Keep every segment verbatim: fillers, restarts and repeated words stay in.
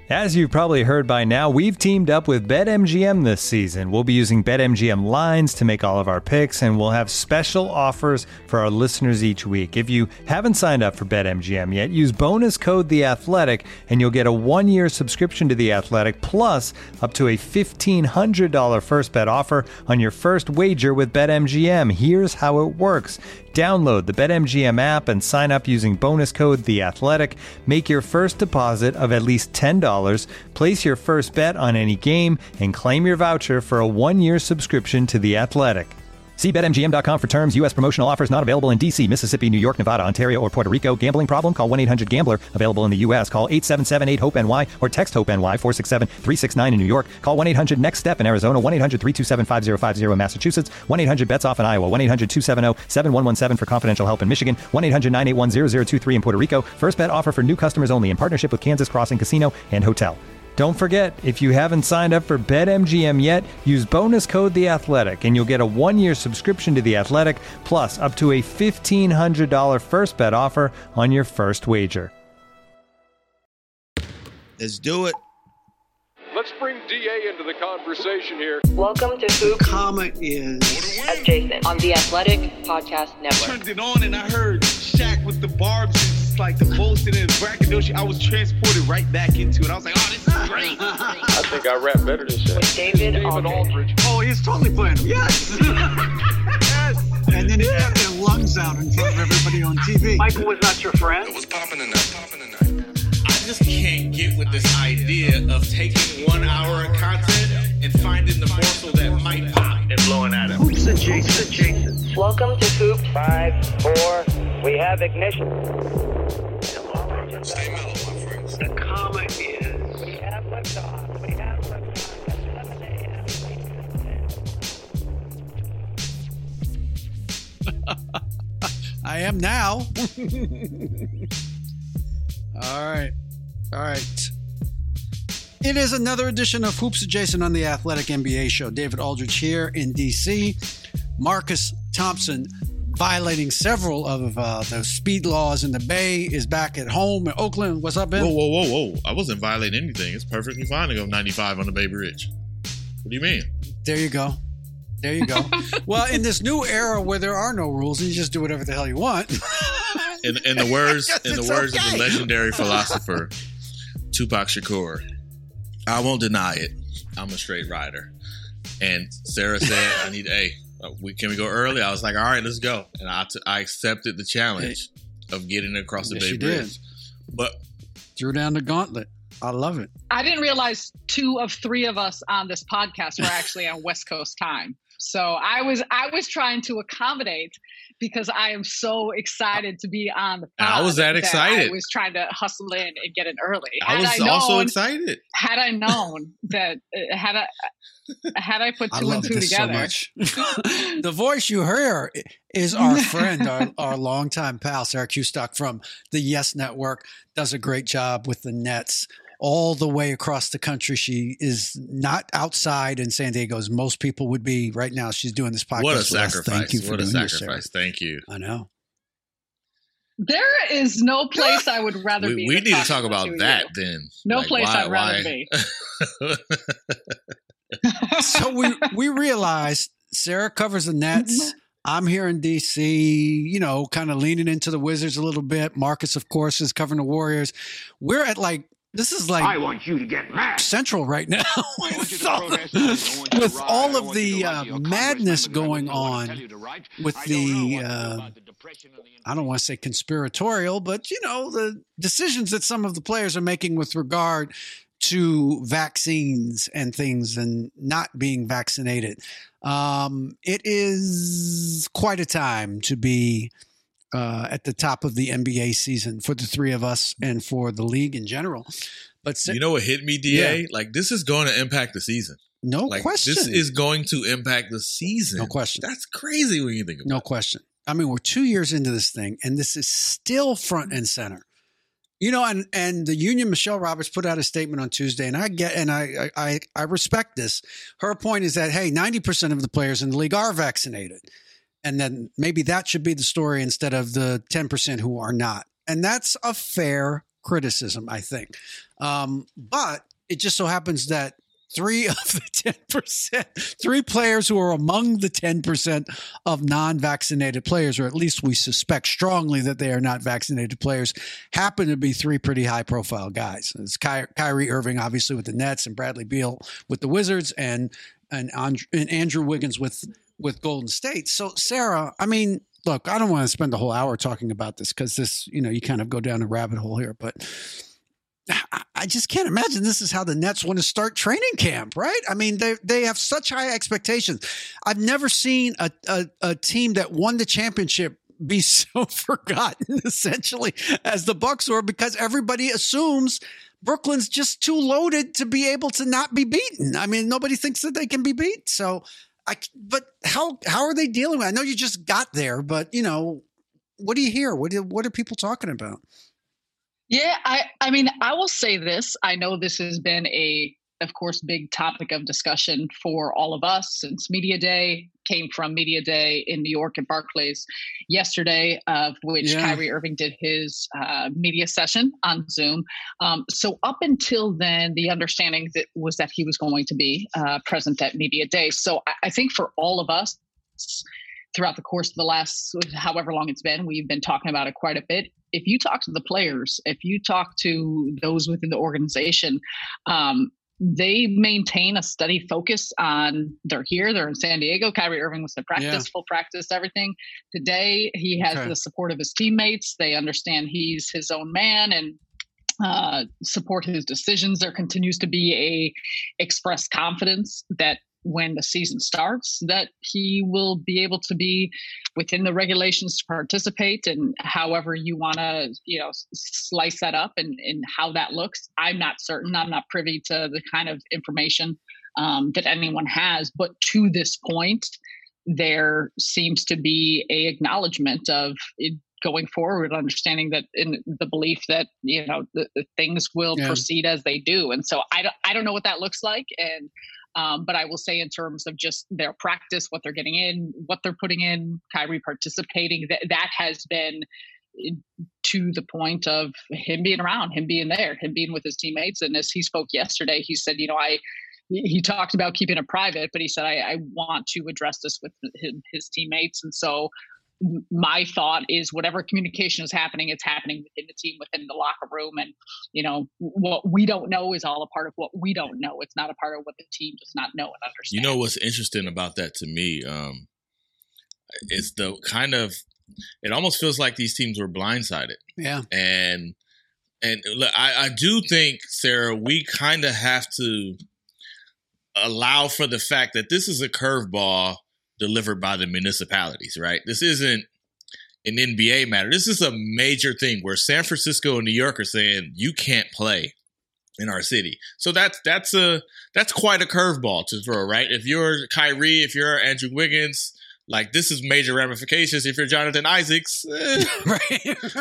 As you've probably heard by now, we've teamed up with BetMGM this season. We'll be using BetMGM lines to make all of our picks, and we'll have special offers for our listeners each week. If you haven't signed up for BetMGM yet, use bonus code The Athletic, and you'll get a one-year subscription to The Athletic, plus up to a fifteen hundred dollars first bet offer on your first wager with BetMGM. Here's how it works. Download the BetMGM app and sign up using bonus code The Athletic. Make your first deposit of at least ten dollars. Place your first bet on any game and claim your voucher for a one-year subscription to The Athletic. See Bet M G M dot com for terms. U S promotional offers not available in D C, Mississippi, New York, Nevada, Ontario, or Puerto Rico. Gambling problem? Call one eight hundred gambler. Available in the U S. Call eight seven seven eight hope N Y or text HOPE-NY four six seven three six nine in New York. Call one eight hundred next step in Arizona. one eight hundred three two seven five zero five zero in Massachusetts. one eight hundred bets off in Iowa. one eight hundred two seven zero seven one one seven for confidential help in Michigan. one eight hundred nine eight one zero zero two three in Puerto Rico. First bet offer for new customers only in partnership with Kansas Crossing Casino and Hotel. Don't forget, if you haven't signed up for BetMGM yet, use bonus code The Athletic, and you'll get a one-year subscription to The Athletic, plus up to a fifteen hundred dollars first bet offer on your first wager. Let's do it. Let's bring D A into the conversation here. Welcome to Hoop. Comment is Adjacent on the Athletic Podcast Network. Turned it on and I heard Shaq with the barbs. It's like the most in his braggadocio. I was transported right back into it. I was like, oh, this is great. I think I rap better than Shaq. With David, David Aldridge. Aldridge. Oh, he's totally playing him. Yes. Yes. And then he got their lungs out in front of everybody on T V. Michael was not your friend? It was popping tonight, popping tonight. I just can't get with this idea of taking one hour of content and finding the morsel that might pop and blowing at him. Hoops adjacent, adjacent. Welcome to Hoop. Five, four, we have ignition. Stay mellow, my friends. The comma is We have liftoff. We have liftoff at seven a.m. I am now. All right. All right. It is another edition of Hoops Adjacent on the Athletic N B A Show. David Aldridge here in D C. Marcus Thompson, violating several of uh, the speed laws in the Bay, is back at home in Oakland. What's up, Ben? Whoa, whoa, whoa, whoa. I wasn't violating anything. It's perfectly fine to go ninety-five on the Bay Bridge. What do you mean? There you go. There you go. Well, in this new era where there are no rules, you just do whatever the hell you want. In, in the words, Yes, in the it's words okay. of the legendary philosopher Tupac Shakur, I won't deny it. I'm a straight rider. And Sarah said, "I need a. Uh, we can we go early?" I was like, "All right, let's go." And I, t- I accepted the challenge of getting across the Yes, Bay you Bridge. did. But Threw down the gauntlet. I love it. I didn't realize two of three of us on this podcast were actually on West Coast time. So I was I was trying to accommodate because I am so excited to be on the pod. I was that excited. I was trying to hustle in and get in early. I Had was known, also excited. Had I known that uh, had I had I put I two love and two this together. so much. The voice you hear is our friend, our, our longtime pal, Sarah Kustock from the Yes Network. Does a great job with the Nets all the way across the country. She is not outside in San Diego as most people would be right now. She's doing this podcast What a with us. sacrifice. Thank you for what a doing this, sacrifice. Sarah. Thank you. I know. There is no place I would rather We, be. we than need to talking talk about to that you. then. No Like, place why- I'd rather why- be. So we, we realized Sarah covers the Nets. I'm here in D C, you know, kind of leaning into the Wizards a little bit. Marcus, of course, is covering the Warriors. We're at like, this is like I want you to get mad. Central right now with all, with all of the uh, madness going on with the, uh, I don't want to say conspiratorial, but, you know, the decisions that some of the players are making with regard to vaccines and things and not being vaccinated. Um, it is quite a time to be uh, at the top of the N B A season for the three of us and for the league in general. But You know what hit me, D A? Yeah. Like, this is going to impact the season. no Like, question. this is going to impact the season. No question. That's crazy when you think about No it. question. I mean, we're two years into this thing, and this is still front and center. You know, and and the union, Michelle Roberts, put out a statement on Tuesday, and I get, and I I I respect this. Her point is that hey, ninety percent of the players in the league are vaccinated, and then maybe that should be the story instead of the ten percent who are not, and that's a fair criticism, I think. Um, but it just so happens that three of the ten percent, three players who are among the ten percent of non-vaccinated players, or at least we suspect strongly that they are not vaccinated players, happen to be three pretty high-profile guys. It's Ky- Kyrie Irving, obviously, with the Nets, and Bradley Beal with the Wizards, and and, And- and Andrew Wiggins with, with Golden State. So, Sarah, I mean, look, I don't want to spend the whole hour talking about this because this, you know, you kind of go down a rabbit hole here, but I just can't imagine this is how the Nets want to start training camp, right? I mean, they they have such high expectations. I've never seen a, a, a team that won the championship be so forgotten, essentially, as the Bucks were, because everybody assumes Brooklyn's just too loaded to be able to not be beaten. I mean, nobody thinks that they can be beat. So, I but how how are they dealing with it? I know you just got there, but you know, what do you hear? What do, what are people talking about? Yeah, I, I mean, I will say this. I know this has been a, of course, big topic of discussion for all of us since Media Day, came from Media Day in New York at Barclays yesterday, of which yeah. Kyrie Irving did his uh, media session on Zoom. Um, so up until then, the understanding that was that he was going to be uh, present at Media Day. So I, I think for all of us, throughout the course of the last however long it's been, we've been talking about it quite a bit. If you talk to the players, if you talk to those within the organization, um, they maintain a steady focus on they're here, they're in San Diego. Kyrie Irving was in practice, yeah. full practice, everything. Today, he has okay. the support of his teammates. They understand he's his own man and uh, support his decisions. There continues to be a expressed confidence that when the season starts, that he will be able to be within the regulations to participate, and however you want to, you know, slice that up and, and how that looks. I'm not certain. I'm not privy to the kind of information um, that anyone has, but to this point, there seems to be a acknowledgement of it going forward, understanding that in the belief that, you know, the, the things will yeah. proceed as they do. And so I don't, I don't know what that looks like. And Um, but I will say in terms of just their practice, what they're getting in, what they're putting in, Kyrie participating, that that has been to the point of him being around, him being there, him being with his teammates. And as he spoke yesterday, he said, you know, I he talked about keeping it private, but he said, I, I want to address this with his, his teammates. And so my thought is whatever communication is happening, it's happening within the team, within the locker room. And, you know, what we don't know is all a part of what we don't know. It's not a part of what the team does not know and understand. You know what's interesting about that to me? Um, it's the kind of, it almost feels like these teams were blindsided. Yeah. And, and look, I, I do think, Sarah, we kind of have to allow for the fact that this is a curveball delivered by the municipalities, right? This isn't an N B A matter. This is a major thing where San Francisco and New York are saying you can't play in our city. So that's that's a that's quite a curveball to throw, right? If you're Kyrie, if you're Andrew Wiggins, like this is major ramifications. If you're Jonathan Isaacs, eh, right?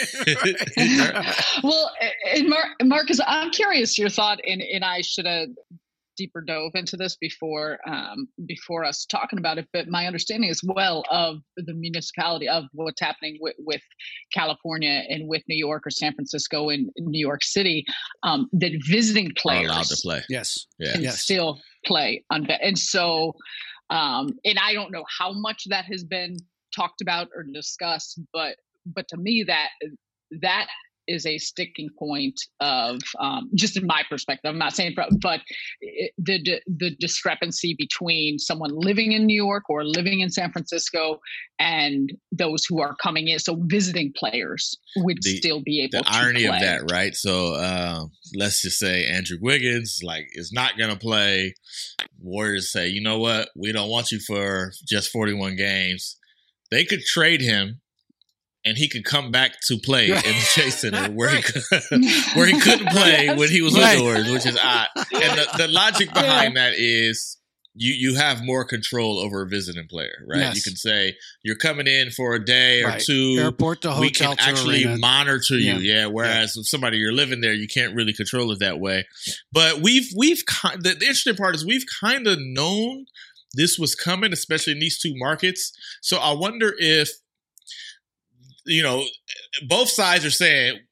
right. Well, and Mar- Marcus, I'm curious your thought, and and I should have deeper dove into this before um, before us talking about it, but my understanding as well of the municipality of what's happening with, with California and with New York or San Francisco and New York City, um, that visiting players are allowed to play. Yes, yeah, can yes. still play on, and so um, and I don't know how much that has been talked about or discussed, but but to me that that. is a sticking point of um, just in my perspective. I'm not saying, but it, the the discrepancy between someone living in New York or living in San Francisco and those who are coming in. So visiting players would the, still be able. The to irony play. of that, right? So uh, let's just say Andrew Wiggins like is not going to play. Warriors say, you know what, we don't want you for just forty-one games. They could trade him. And he could come back to play right. in the Chase Center where he could, where he couldn't play yes. when he was right. indoors, which is odd. And the, the logic behind yeah. that is you you have more control over a visiting player, right? Yes. You can say you're coming in for a day right. or two. Airport to hotel. We can to actually arena. monitor you, yeah. yeah. Whereas yeah. if somebody you're living there, you can't really control it that way. But we've we've kind the, the interesting part is we've kind of known this was coming, especially in these two markets. So I wonder if. You know, both sides are saying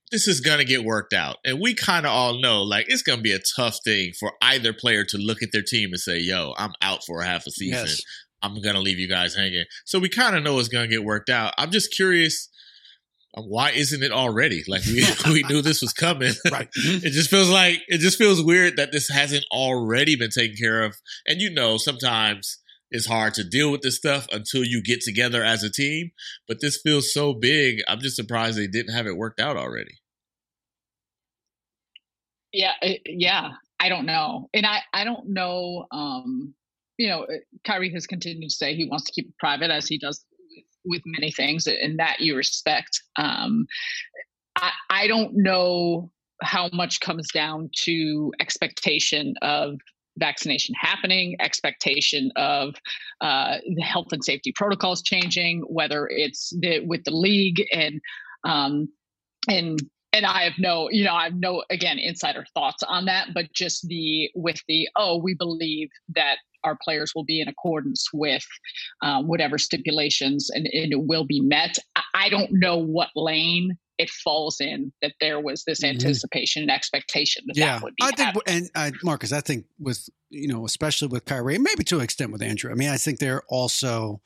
this is going to get worked out. And we kind of all know, like, it's going to be a tough thing for either player to look at their team and say, yo, I'm out for a half a season. Yes. I'm going to leave you guys hanging. So we kind of know it's going to get worked out. I'm just curious, why isn't it already? Like, we, we knew this was coming. Right. It just feels like, it just feels weird that this hasn't already been taken care of. And you know, sometimes it's hard to deal with this stuff until you get together as a team. But this feels so big. I'm just surprised they didn't have it worked out already. Yeah, yeah. I don't know. And I, I don't know, um, you know, Kyrie has continued to say he wants to keep it private, as he does with, with many things, and that you respect. Um, I, I don't know how much comes down to expectation of vaccination happening, expectation of uh, the health and safety protocols changing, whether it's the, with the league and um, and and I have no, you know, I have no, again, insider thoughts on that, but just the with the oh, we believe that our players will be in accordance with um, whatever stipulations and, and it will be met. I don't know what lane it falls in that there was this anticipation and expectation that yeah, that would be I think, happening. and I, Marcus, I think with, you know, especially with Kyrie, and maybe to an extent with Andrew, I mean, I think they're also,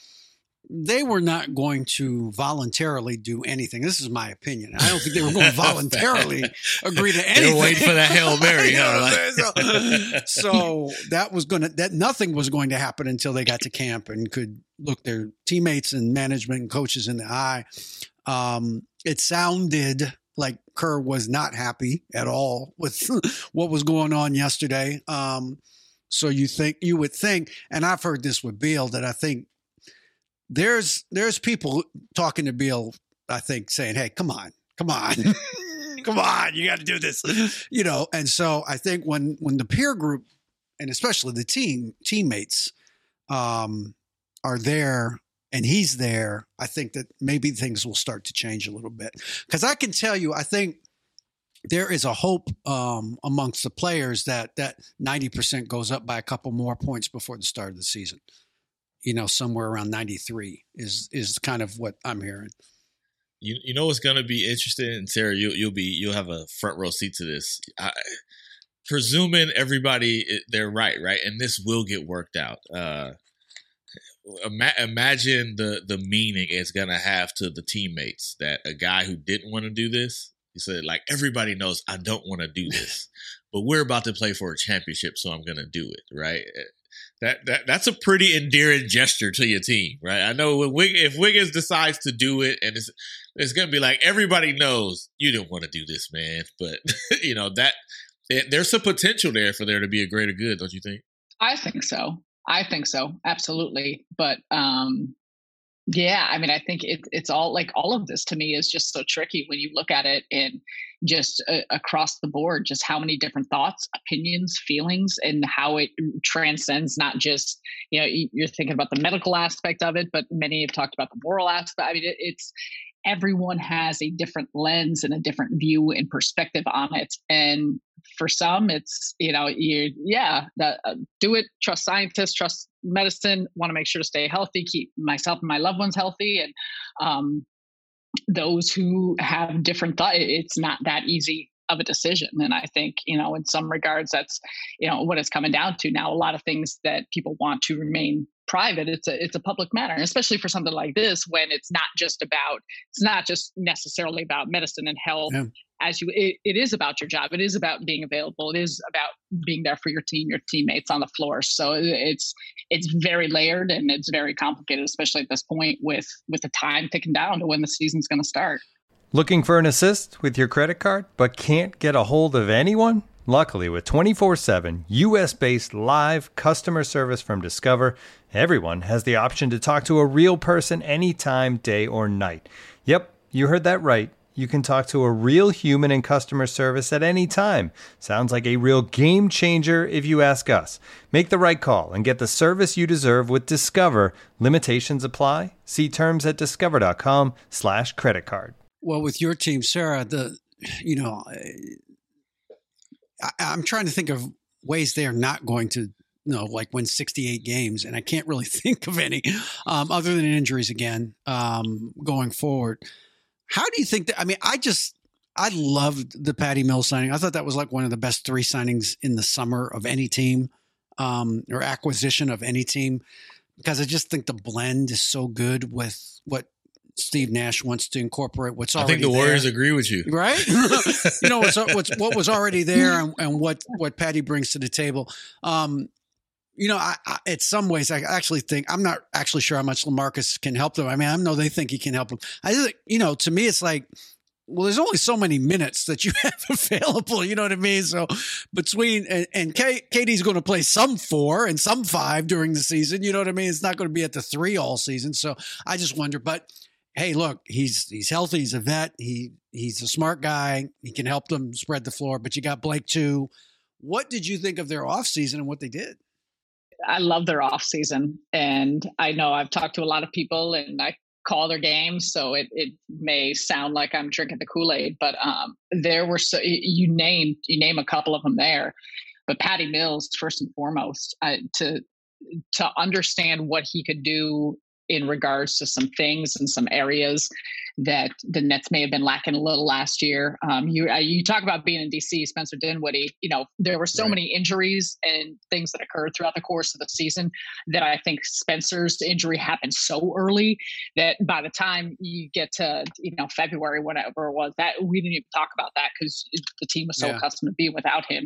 they were not going to voluntarily do anything. This is my opinion. I don't think they were going to voluntarily agree to anything. They were waiting for that Hail Mary. You know huh? what I'm saying? so, so that was going to, that nothing was going to happen until they got to camp and could look their teammates and management and coaches in the eye. Um, it sounded like Kerr was not happy at all with what was going on yesterday. Um, so you think, you would think, and I've heard this with Beal, that I think there's, there's people talking to Beal, I think, saying, hey, come on, come on, come on, you got to do this, you know? And so I think when, when the peer group, and especially the team teammates, um, are there, and he's there, I think that maybe things will start to change a little bit. Because I can tell you, I think there is a hope um, amongst the players that that ninety percent goes up by a couple more points before the start of the season. You know, somewhere around ninety-three is is kind of what I'm hearing. You you know what's going to be interesting, and Sarah, you you'll be you'll have a front row seat to this. I, presuming everybody they're right, right, and this will get worked out. Uh, Ima- imagine the the meaning it's gonna have to the teammates that a guy who didn't want to do this, he said, like, everybody knows I don't want to do this, but we're about to play for a championship, so I'm gonna do it, right? That that that's a pretty endearing gesture to your team, right? I know when Wig- if Wiggins decides to do it, and it's it's gonna be like, everybody knows you didn't want to do this, man, but you know that it, there's some potential there for there to be a greater good, don't you think? I think so. I think so. Absolutely. But, um, yeah, I mean, I think it, it's all like all of this to me is just so tricky when you look at it and just uh, across the board, just how many different thoughts, opinions, feelings, and how it transcends not just, you know, you're thinking about the medical aspect of it, but many have talked about the moral aspect. I mean, it, it's, everyone has a different lens and a different view and perspective on it. And for some, it's, you know, you, yeah, that, uh, do it, trust scientists, trust medicine, want to make sure to stay healthy, keep myself and my loved ones healthy. And um, those who have different thoughts, it's not that easy of a decision. And I think, you know, in some regards, that's, you know, what it's coming down to now. A lot of things that people want to remain private, it's a it's a public matter, and especially for something like this, when it's not just about it's not just necessarily about medicine and health. Yeah. As you, it, it is about your job. It is about being available. It is about being there for your team, your teammates on the floor. So it's it's very layered and it's very complicated, especially at this point with with the time ticking down to when the season's going to start. Looking for an assist with your credit card, but can't get a hold of anyone? Luckily, with twenty-four seven U S-based live customer service from Discover, everyone has the option to talk to a real person anytime, day or night. Yep, you heard that right. You can talk to a real human in customer service at any time. Sounds like a real game changer if you ask us. Make the right call and get the service you deserve with Discover. Limitations apply. See terms at discover.com slash credit card. Well, with your team, Sarah, the, you know, I, I'm trying to think of ways they're not going to, you know, like win sixty-eight games, and I can't really think of any um, other than injuries again um, going forward. How do you think that? I mean, I just, I loved the Patty Mills signing. I thought that was like one of the best three signings in the summer of any team, um, or acquisition of any team, because I just think the blend is so good with what Steve Nash wants to incorporate. What's already I think the there. Warriors agree with you, right? You know what's, what's what was already there, and, and what what Patty brings to the table. Um, you know, I, I, in some ways, I actually think I'm not actually sure how much LaMarcus can help them. I mean, I know they think he can help them. I think, you know, to me, it's like, well, there's only so many minutes that you have available. You know what I mean? So between and, and K, K D's going to play some four and some five during the season. You know what I mean? It's not going to be at the three all season. So I just wonder. But hey, look, he's he's healthy. He's a vet. He he's a smart guy. He can help them spread the floor. But you got Blake too. What did you think of their offseason and what they did? I love their off season, and I know I've talked to a lot of people, and I call their games, so it, it may sound like I'm drinking the Kool-Aid, but um, there were so you named you name a couple of them there, but Patty Mills first and foremost, uh, to to understand what he could do in regards to some things and some areas that the Nets may have been lacking a little last year. Um, you uh, you talk about being in D C, Spencer Dinwiddie, you know, there were so right. many injuries and things that occurred throughout the course of the season that I think Spencer's injury happened so early that by the time you get to, you know, February, whatever it was, that we didn't even talk about that because the team was so yeah. accustomed to being without him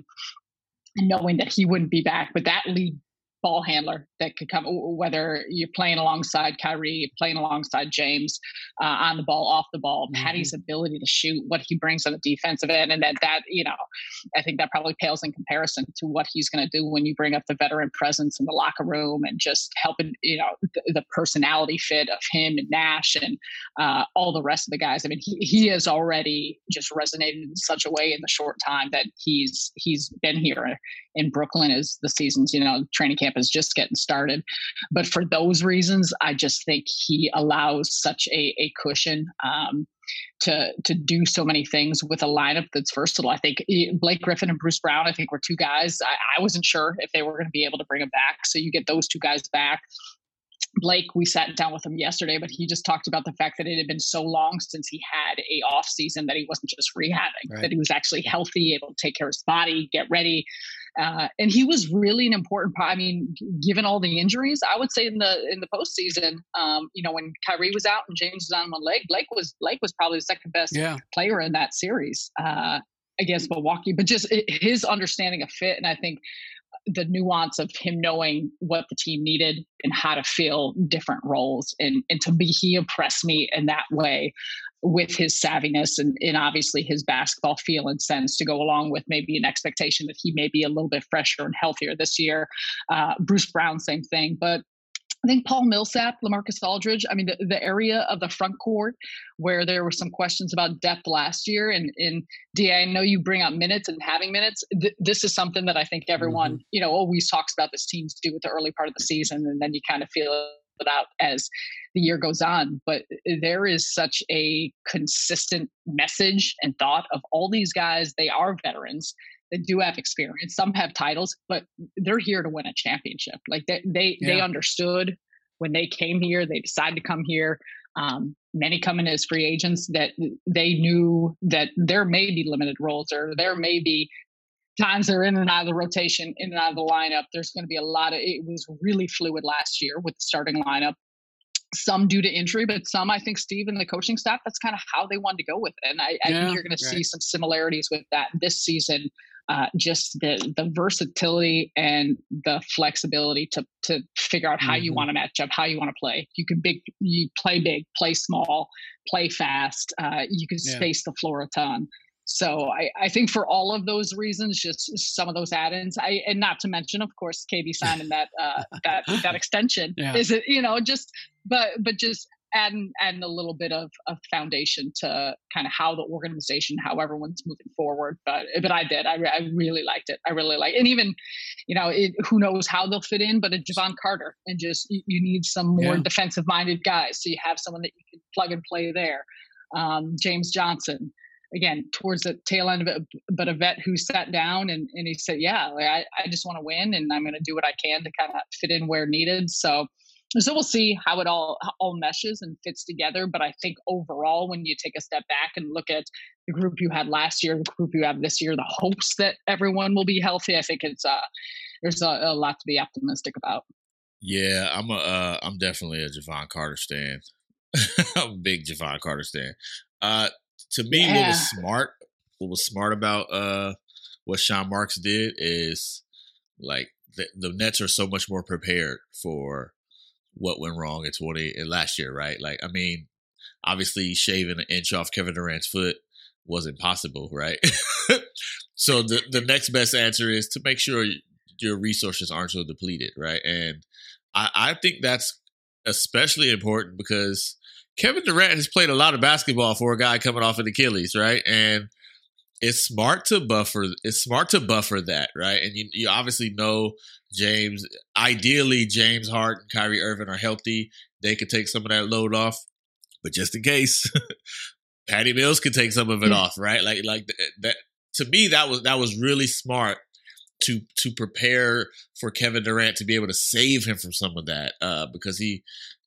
and knowing that he wouldn't be back. But that lead ball handler that could come, whether you're playing alongside Kyrie, playing alongside James, uh, on the ball, off the ball, mm-hmm. Patty's ability to shoot, what he brings on the defensive end, and that that you know, I think that probably pales in comparison to what he's going to do when you bring up the veteran presence in the locker room and just helping, you know, the, the personality fit of him and Nash and uh, all the rest of the guys. I mean, he he has already just resonated in such a way in the short time that he's he's been here in Brooklyn as the season's, you know, training camp is just getting started. But for those reasons, I just think he allows such a, a cushion um, to to do so many things with a lineup that's versatile. I think Blake Griffin and Bruce Brown, I think were two guys. I, I wasn't sure if they were going to be able to bring him back. So you get those two guys back. Blake, we sat down with him yesterday, but he just talked about the fact that it had been so long since he had a off season that he wasn't just rehabbing, right. that he was actually healthy, able to take care of his body, get ready. Uh, and he was really an important part. I mean, given all the injuries, I would say in the in the postseason, um, you know, when Kyrie was out and James was on one leg, Blake was Blake was probably the second best yeah. player in that series uh, against Milwaukee. But just his understanding of fit, and I think the nuance of him knowing what the team needed and how to fill different roles, and and to me, he impressed me in that way, with his savviness and, and obviously his basketball feel and sense to go along with maybe an expectation that he may be a little bit fresher and healthier this year. Uh, Bruce Brown, same thing. But I think Paul Millsap, LaMarcus Aldridge, I mean, the, the area of the front court where there were some questions about depth last year. And, and D A, I know you bring up minutes and having minutes. Th- this is something that I think everyone, mm-hmm. you know, always talks about this team's do with the early part of the season. And then you kind of feel it out as the year goes on. But there is such a consistent message and thought of all these guys. They are veterans. They do have experience. Some have titles, but they're here to win a championship. Like they they, yeah. they understood when they came here, they decided to come here. Um, many come in as free agents that they knew that there may be limited roles, or there may be times they're in and out of the rotation, in and out of the lineup. There's going to be a lot of, it was really fluid last year with the starting lineup. Some due to injury, but some, I think, Steve and the coaching staff, that's kind of how they wanted to go with it. And I, yeah, I think you're going to right. see some similarities with that this season. Uh, just the the versatility and the flexibility to to figure out how mm-hmm. you want to match up, how you want to play. You can big, you play big, play small, play fast. Uh, you can yeah. space the floor a ton. So I, I think for all of those reasons, just some of those add-ins, I, and not to mention, of course, K D signing that uh, that that extension. Yeah. Is it, you know, just but but just adding adding a little bit of, of foundation to kind of how the organization, how everyone's moving forward. But but I did, I, I really liked it. I really like, and even, you know, it, who knows how they'll fit in, but a Javon Carter, and just you, you need some more yeah. defensive-minded guys, so you have someone that you can plug and play there. Um, James Johnson. Again, towards the tail end of it, but a vet who sat down and, and he said, yeah, like, I, I just want to win, and I'm going to do what I can to kind of fit in where needed. So So we'll see how it all all meshes and fits together. But I think overall, when you take a step back and look at the group you had last year, the group you have this year, the hopes that everyone will be healthy, I think it's uh, there's a, a lot to be optimistic about. Yeah, I'm a uh, I'm definitely a Javon Carter stan. I'm a big Javon Carter stan. Uh, to me, Yeah. what was smart, what was smart about uh, what Sean Marks did is like the, the Nets are so much more prepared for what went wrong in twenty in last year, right? Like, I mean, obviously shaving an inch off Kevin Durant's foot wasn't possible, right? So the the next best answer is to make sure your resources aren't so depleted, right? And I, I think that's especially important because Kevin Durant has played a lot of basketball for a guy coming off an Achilles, right? And it's smart to buffer. It's smart to buffer that, right? And you, you obviously know James. Ideally, James Harden, Kyrie Irving are healthy. They could take some of that load off. But just in case, Patty Mills could take some of it off, right? Like, like that. To me, that was that was really smart to to prepare for Kevin Durant to be able to save him from some of that, uh, because he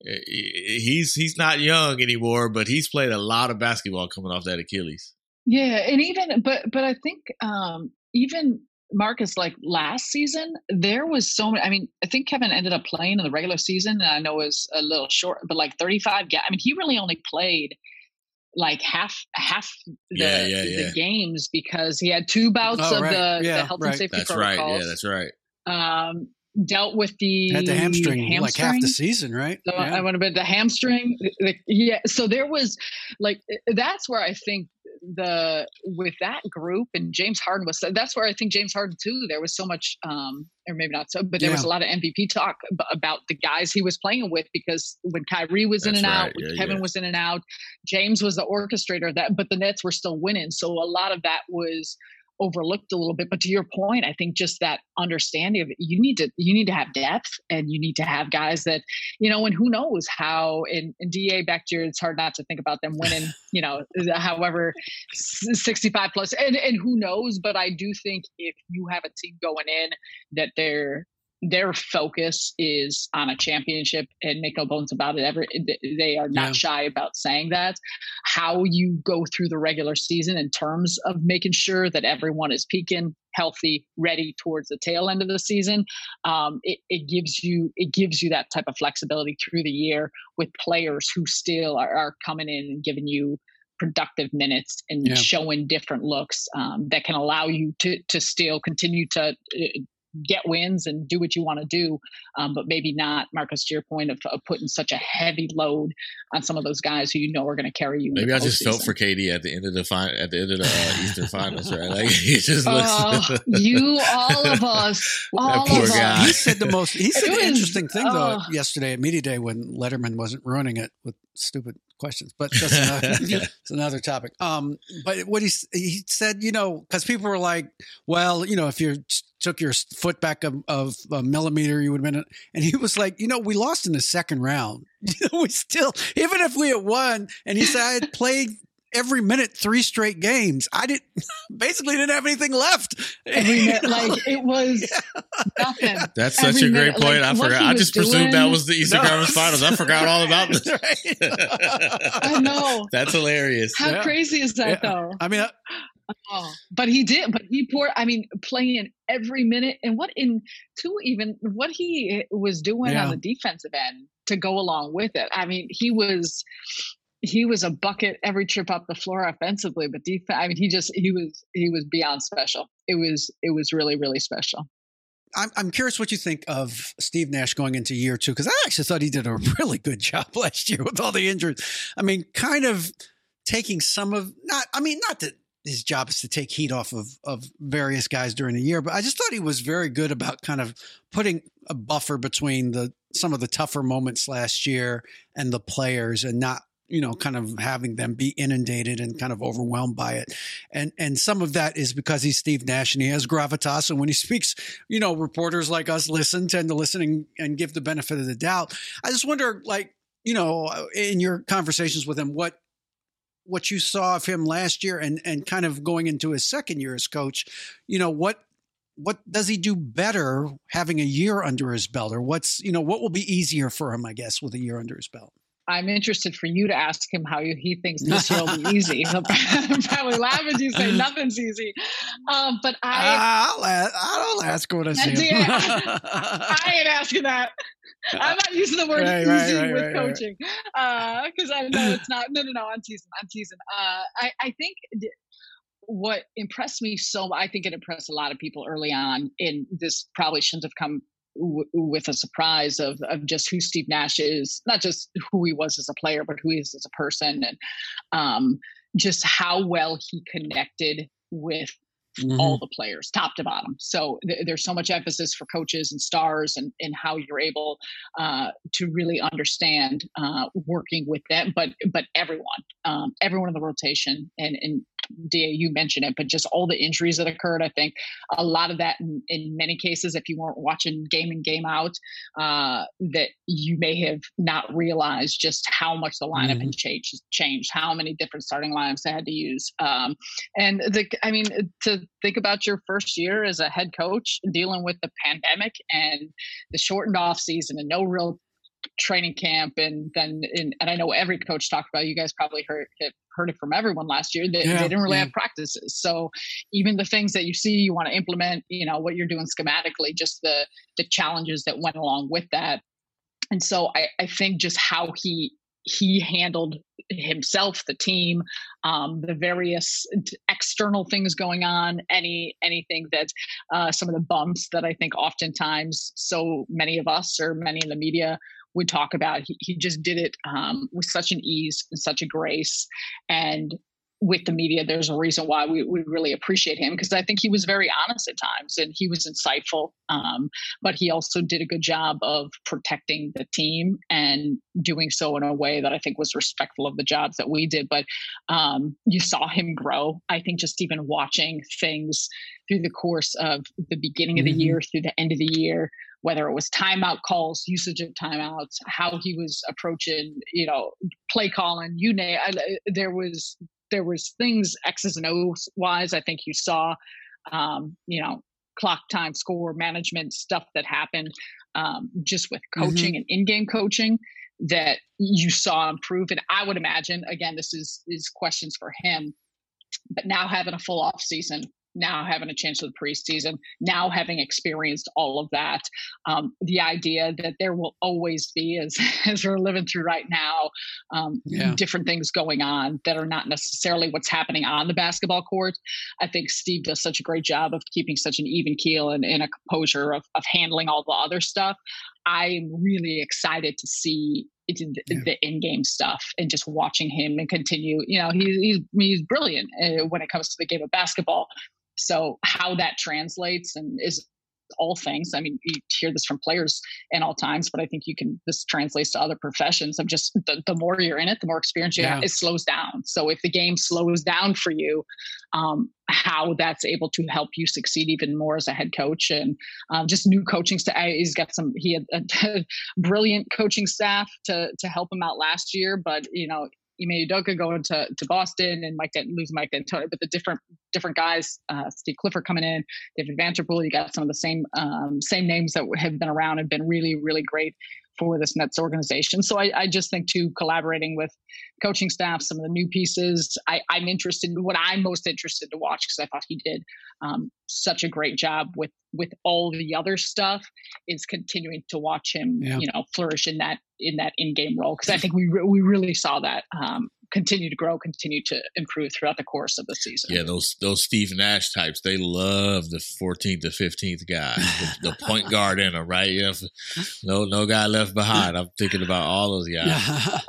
he's he's not young anymore, but he's played a lot of basketball coming off that Achilles. Yeah, and even but but I think um, even Marcus, like last season, there was so many. I mean, I think Kevin ended up playing in the regular season, and I know it was a little short, but like thirty-five. Ga- I mean, he really only played like half half the, Yeah, yeah, yeah. the games because he had two bouts Oh, of right. the, Yeah, the health right. and safety That's right. protocols. Yeah, that's right. Um, dealt with the Had the hamstring, hamstring like half the season, right? So Yeah. I want to bet the hamstring. the- Yeah. So there was like, that's where I think the, with that group and James Harden was, that's where I think James Harden too, there was so much, um, or maybe not so, but there was Yeah. a lot of M V P talk ab- about the guys he was playing with because when Kyrie was in That's and out, right. when Yeah, Kevin yeah. was in and out, James was the orchestrator of that, but the Nets were still winning. So a lot of that was overlooked a little bit. But to your point, I think just that understanding of it, you need to you need to have depth and you need to have guys that, you know, and who knows how in, in D A back year, it's hard not to think about them winning, you know, however sixty-five plus and, and who knows. But I do think if you have a team going in that they're their focus is on a championship, and make no bones about it, ever they are not Yeah. shy about saying that. How you go through the regular season in terms of making sure that everyone is peaking, healthy, ready towards the tail end of the season, um, it, it gives you it gives you that type of flexibility through the year with players who still are, are coming in and giving you productive minutes and Yeah. showing different looks um, that can allow you to to still continue to uh, get wins and do what you want to do, um, but maybe not, Marcus, to your point of, of putting such a heavy load on some of those guys who you know are going to carry you. Maybe in I the just felt postseason. for K D at the end of the fin- at the end of the uh, Eastern Finals, right? Like he just looks. Oh, you, all of us, all poor of guy. us. He said the most. He said It the was- interesting thing though oh. yesterday at media day when Letterman wasn't ruining it with stupid questions, but that's another, that's another topic. Um, but what he s- he said, you know, because people were like, well, you know, if you took your foot back of, of a millimeter, you would have been. And he was like, you know, we lost in the second round. we still, even if we had won, and he said I had played every minute three straight games. I didn't basically didn't have anything left. Every minute, like it was nothing. That's such Every a great minute, point. like, I what forgot. he I was just presumed that doing- was the Eastern No. Conference Finals. I forgot all about this. I know. That's hilarious. How Yeah. crazy is that, Yeah. though? I mean, I, Oh, but he did. But he poured. I mean, playing every minute, and what in two even what he was doing Yeah. on the defensive end to go along with it. I mean, he was he was a bucket every trip up the floor offensively, but defense. I mean, he just he was he was beyond special. It was it was really really special. I'm, I'm curious what you think of Steve Nash going into year two, because I actually thought he did a really good job last year with all the injuries. I mean, kind of taking some of not. I mean, not that his job is to take heat off of of various guys during the year, but I just thought he was very good about kind of putting a buffer between the some of the tougher moments last year and the players, and not, you know, kind of having them be inundated and kind of overwhelmed by it. And and some of that is because he's Steve Nash and he has gravitas. And when he speaks, you know, reporters like us listen, tend to listen and, and give the benefit of the doubt. I just wonder, like, you know, in your conversations with him, what what you saw of him last year and and kind of going into his second year as coach, you know, what what does he do better having a year under his belt, or what's, you know, what will be easier for him, I guess, with a year under his belt? I'm interested for you to ask him how he thinks this year will be easy. He'll probably laugh as you say nothing's easy. Um, but I, I'll ask, I'll ask what I see. Yeah, I ain't asking that. I'm not using the word right, easy right, right, with right, coaching because uh, I know it's not. No, no, no. I'm teasing. I'm teasing. Uh, I, I think th- what impressed me so, I think it impressed a lot of people early on, and this probably shouldn't have come w- with a surprise of, of just who Steve Nash is, not just who he was as a player, but who he is as a person, and um, just how well he connected with Mm-hmm. all the players, top to bottom. So th- there's so much emphasis for coaches and stars and, and how you're able uh, to really understand uh, working with them, but but everyone, um, everyone in the rotation, and, and D A, you mentioned it, but just all the injuries that occurred. I think a lot of that in, in many cases, if you weren't watching game in, game out, uh, that you may have not realized just how much the lineup mm-hmm. had changed, changed, how many different starting lineups they had to use. Um, and the, I mean, to think about your first year as a head coach dealing with the pandemic and the shortened off season and no real training camp, and then in, and I know every coach talked about, you guys probably heard it, heard it from everyone last year, that yeah, they didn't really yeah. have practices. So even the things that you see you want to implement, you know, what you're doing schematically, just the the challenges that went along with that. And so I, I think just how he he handled himself, the team, um, the various external things going on, any anything that uh, some of the bumps that I think oftentimes so many of us or many in the media would talk about. He, he just did it um, with such an ease and such a grace. And with the media, there's a reason why we, we really appreciate him, because I think he was very honest at times and he was insightful. Um, but he also did a good job of protecting the team and doing so in a way that I think was respectful of the jobs that we did. But um, you saw him grow. I think just even watching things through the course of the beginning of the mm-hmm. year through the end of the year, whether it was timeout calls, usage of timeouts, how he was approaching, you know, play calling, you name it, there was there was things X's and O's wise. I think you saw, um, you know, clock time, score management stuff that happened um, just with coaching mm-hmm. and in-game coaching that you saw improve. And I would imagine, again, this is is questions for him, but now having a full off season, now having a chance to the preseason, now having experienced all of that, um, the idea that there will always be, as, as we're living through right now, um, yeah. different things going on that are not necessarily what's happening on the basketball court. I think Steve does such a great job of keeping such an even keel and, and a composure of, of handling all the other stuff. I'm really excited to see the, yeah. the in-game stuff and just watching him and continue. You know, he, he's he's brilliant uh, when it comes to the game of basketball. So how that translates and is all things. I mean, you hear this from players in all times, but I think you can, this translates to other professions of just the, the more you're in it, the more experience you yeah. have, it slows down. So if the game slows down for you, um, how that's able to help you succeed even more as a head coach, and um, just new coaching staff. He's got some, he had a, a brilliant coaching staff to, to help him out last year, but you know, Ime Udoka going to, to Boston and Mike Denton losing Mike D'Antoni, but the different different guys, uh, Steve Clifford coming in, David Vanterpool, you got some of the same um, same names that have been around and been really, really great for this Nets organization. So I, I just think too, collaborating with coaching staff, some of the new pieces, I, I'm interested in what I'm most interested to watch, because I thought he did um, such a great job with, with all the other stuff, is continuing to watch him, yeah. you know, flourish in that, in that in-game role. Cause I think we, re- we really saw that um, continue to grow, continue to improve throughout the course of the season. Yeah. Those, those Steve Nash types, they love the fourteenth to fifteenth guy, the, the point guard in them, right? You know, no, no guy left behind. I'm thinking about all those guys.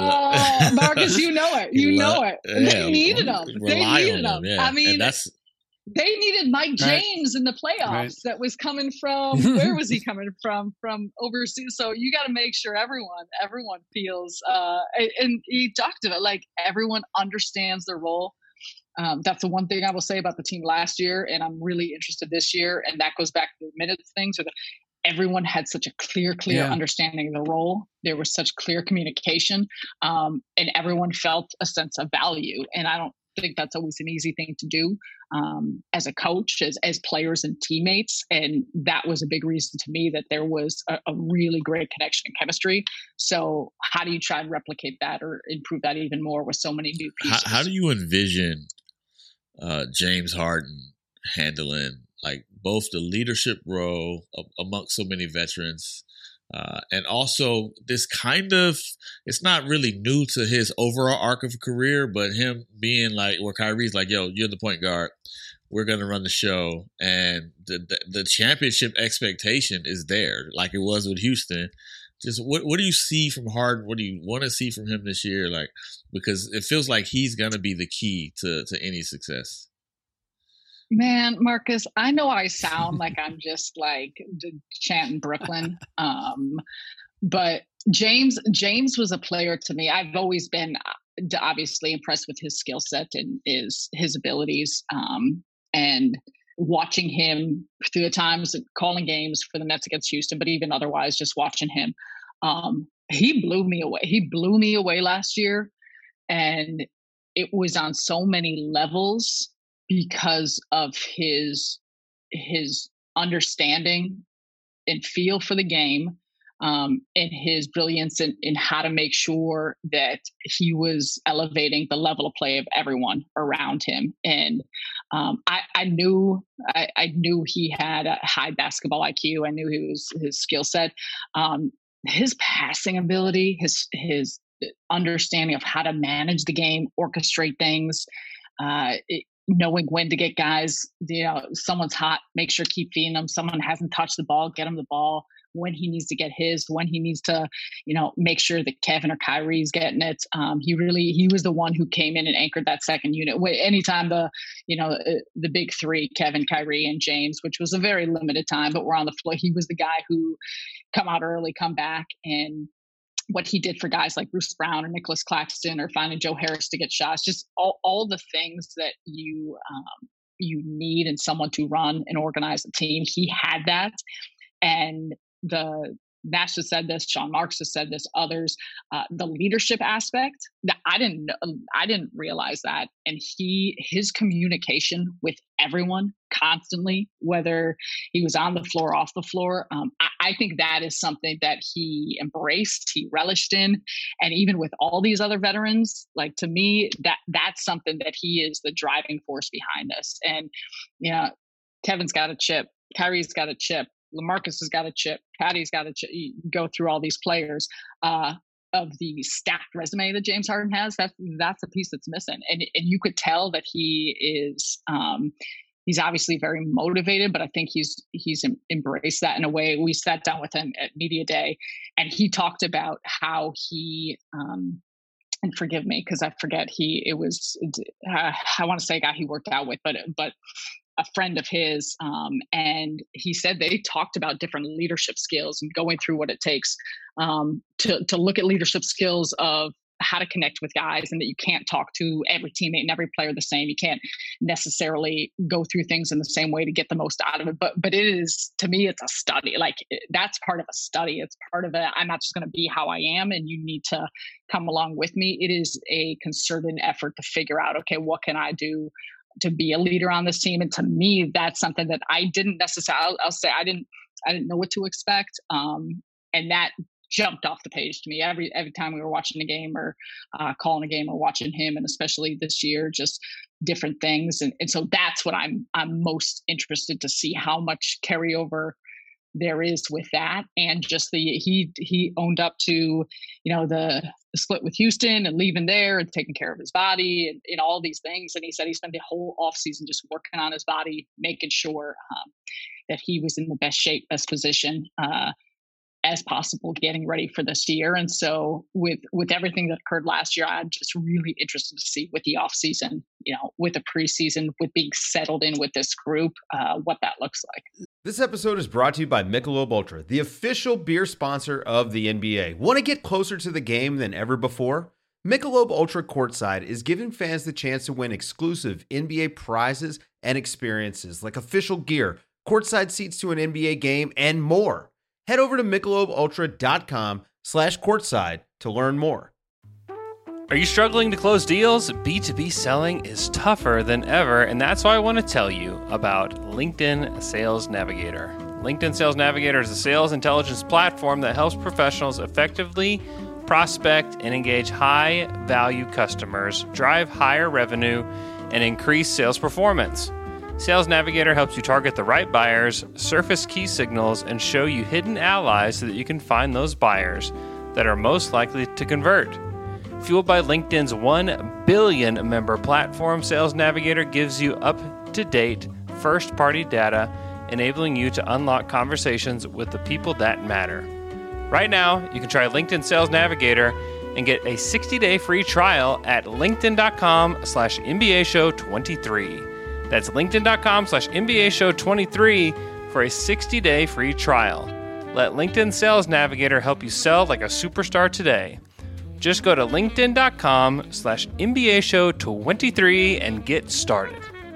Oh, Marcus, you know it. You know it. Yeah, they needed them. They needed them. Yeah. I mean, and that's, they needed Mike James right. in the playoffs right. that was coming from, where was he coming from? From overseas. So you got to make sure everyone, everyone feels, uh, and he talked about, like, everyone understands their role. Um, that's the one thing I will say about the team last year, and I'm really interested this year. And that goes back to the minutes things, or the, everyone had such a clear, clear yeah. understanding of the role. There was such clear communication, um, and everyone felt a sense of value. And I don't, think that's always an easy thing to do um, as a coach, as, as players and teammates. And that was a big reason to me that there was a, a really great connection and chemistry. So how do you try and replicate that or improve that even more with so many new pieces? How, how do you envision uh, James Harden handling like both the leadership role of, amongst so many veterans uh, and also this kind of, it's not really new to his overall arc of a career, but him being like, where Kyrie's like, yo, you're the point guard. We're going to run the show. And the, the the championship expectation is there, like it was with Houston. Just what what do you see from Harden? What do you want to see from him this year? Like, because it feels like he's going to be the key to, to any success. Man, Marcus, I know I sound like I'm just like chanting Brooklyn. Um, but James, James was a player to me. I've always been obviously impressed with his skill set and his, his abilities. Um, and watching him through the times calling games for the Nets against Houston, but even otherwise, just watching him, um, he blew me away. He blew me away last year. And it was on so many levels because of his his understanding and feel for the game, um, and his brilliance in, in how to make sure that he was elevating the level of play of everyone around him. And um, I, I knew I, I knew he had a high basketball I Q. I knew he was his skill set, um, his passing ability, his his understanding of how to manage the game, orchestrate things. Uh, it, knowing when to get guys, you know, someone's hot, make sure keep feeding them. Someone hasn't touched the ball, get him the ball. When he needs to get his, when he needs to, you know, make sure that Kevin or Kyrie's getting it. Um, he really, he was the one who came in and anchored that second unit. Anytime the, you know, the big three, Kevin, Kyrie, and James, which was a very limited time, but we're on the floor. He was the guy who come out early, come back, and what he did for guys like Bruce Brown or Nicholas Claxton or finding Joe Harris to get shots, just all, all the things that you um, you need in someone to run and organize a team. He had that. And the Nash has said this, Sean Marks has said this, others, uh, the leadership aspect that I didn't, I didn't realize that. And he, his communication with everyone constantly, whether he was on the floor, off the floor. Um, I, I think that is something that he embraced, he relished in. And even with all these other veterans, like to me, that that's something that he is the driving force behind this. And, you know, Kevin's got a chip, Kyrie's got a chip, LaMarcus has got a chip, Patty's got a chip. You go through all these players uh, of the stacked resume that James Harden has. That's that's a piece that's missing, and and you could tell that he is. Um, he's obviously very motivated, but I think he's he's embraced that in a way. We sat down with him at Media Day, and he talked about how he. Um, and forgive me because I forget he. It was uh, I want to say a guy he worked out with, but but. a friend of his, um, and he said they talked about different leadership skills and going through what it takes um, to to look at leadership skills of how to connect with guys, and that you can't talk to every teammate and every player the same. You can't necessarily go through things in the same way to get the most out of it. But but it is, to me, it's a study. Like that's part of a study. It's part of a, I'm not just going to be how I am and you need to come along with me. It is a concerted effort to figure out, okay, what can I do to be a leader on this team? And to me, that's something that I didn't necessarily, I'll, I'll say I didn't, I didn't know what to expect. Um, and that jumped off the page to me every, every time we were watching a game or uh, calling a game or watching him. And especially this year, just different things. And, and so that's what I'm, I'm most interested to see how much carryover there is with that. And just the, he, he owned up to, you know, the, the split with Houston and leaving there and taking care of his body and, and all these things. And he said he spent the whole offseason just working on his body, making sure um, that he was in the best shape, best position uh, as possible, getting ready for this year. And so with, with everything that occurred last year, I'm just really interested to see with the offseason, you know, with the preseason, with being settled in with this group, uh, what that looks like. This episode is brought to you by Michelob Ultra, the official beer sponsor of the N B A. Want to get closer to the game than ever before? Michelob Ultra Courtside is giving fans the chance to win exclusive N B A prizes and experiences like official gear, courtside seats to an N B A game, and more. Head over to MichelobUltra.com slash courtside to learn more. Are you struggling to close deals? B two B selling is tougher than ever, and that's why I want to tell you about LinkedIn Sales Navigator. LinkedIn Sales Navigator is a sales intelligence platform that helps professionals effectively prospect and engage high-value customers, drive higher revenue, and increase sales performance. Sales Navigator helps you target the right buyers, surface key signals, and show you hidden allies so that you can find those buyers that are most likely to convert. Fueled by LinkedIn's one billion member platform, Sales Navigator gives you up-to-date first-party data, enabling you to unlock conversations with the people that matter. Right now, you can try LinkedIn Sales Navigator and get a sixty-day free trial at linkedin.com slash NBA show 23. That's linkedin.com slash NBA show 23 for a sixty-day free trial. Let LinkedIn Sales Navigator help you sell like a superstar today. Just go to linkedin.com slash NBA show 23 and get started.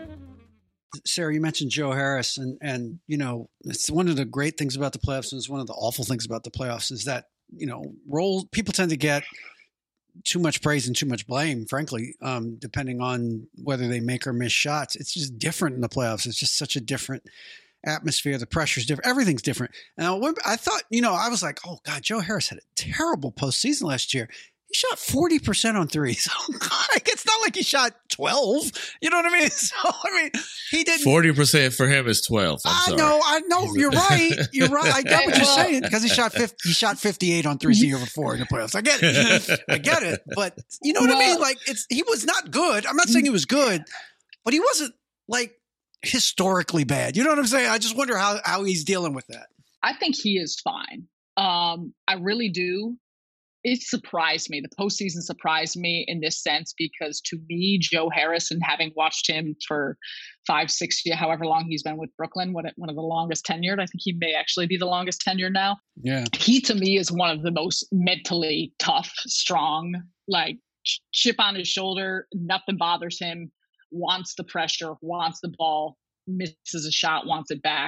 Sarah, you mentioned Joe Harris, and, and, you know, it's one of the great things about the playoffs, and it's one of the awful things about the playoffs is that, you know, roles, people tend to get too much praise and too much blame, frankly, um, depending on whether they make or miss shots. It's just different in the playoffs. It's just such a different atmosphere. The pressure's different. Everything's different. And I, I thought, you know, I was like, oh, God, Joe Harris had a terrible postseason last year. He shot forty percent on threes. Oh, God, it's not like he shot twelve. You know what I mean? So, I mean, he didn't. forty percent for him is twelve. I'm I sorry. know. I know. You're right. You're right. I get what you're saying because he shot fifty, he shot fifty-eight on threes the year before in the playoffs. I get it. I get it. But you know what well, I mean? Like, it's he was not good. I'm not saying he was good, but he wasn't like historically bad. You know what I'm saying? I just wonder how, how he's dealing with that. I think he is fine. Um, I really do. It surprised me. The postseason surprised me in this sense because to me, Joe Harris, and having watched him for five, six years, however long he's been with Brooklyn, one of the longest tenured. I think he may actually be the longest tenured now. Yeah. He, to me, is one of the most mentally tough, strong, like chip on his shoulder. Nothing bothers him, wants the pressure, wants the ball, misses a shot, wants it back.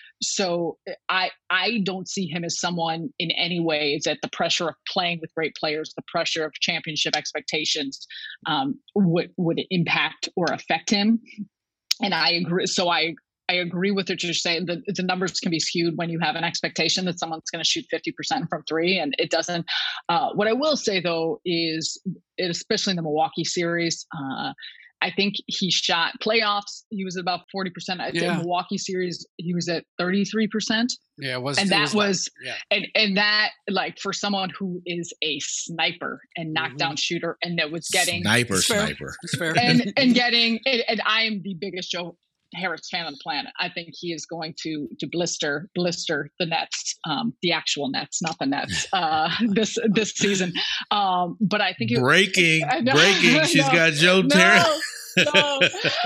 So I I don't see him as someone in any ways that the pressure of playing with great players, the pressure of championship expectations um, would would impact or affect him. And I agree. So I I agree with what you're saying. The, the numbers can be skewed when you have an expectation that someone's going to shoot fifty percent from three, and it doesn't. Uh, what I will say though is, especially in the Milwaukee series. Uh, I think he shot playoffs. He was at about forty percent. I think Yeah. Milwaukee series, he was at thirty-three percent. Yeah, it was. And it that was, was, like, yeah. and, and that, like, for someone who is a sniper and knockdown Mhm. shooter and that was getting Sniper, It's fair. sniper. It's fair. and and getting and, and I am the biggest Joe Harris fan on the planet. I think he is going to to blister blister the Nets, um, the actual Nets, not the Nets, uh, this this season. Um, but I think it, Breaking, I know, breaking. I She's know. got Joe No, Terry. no.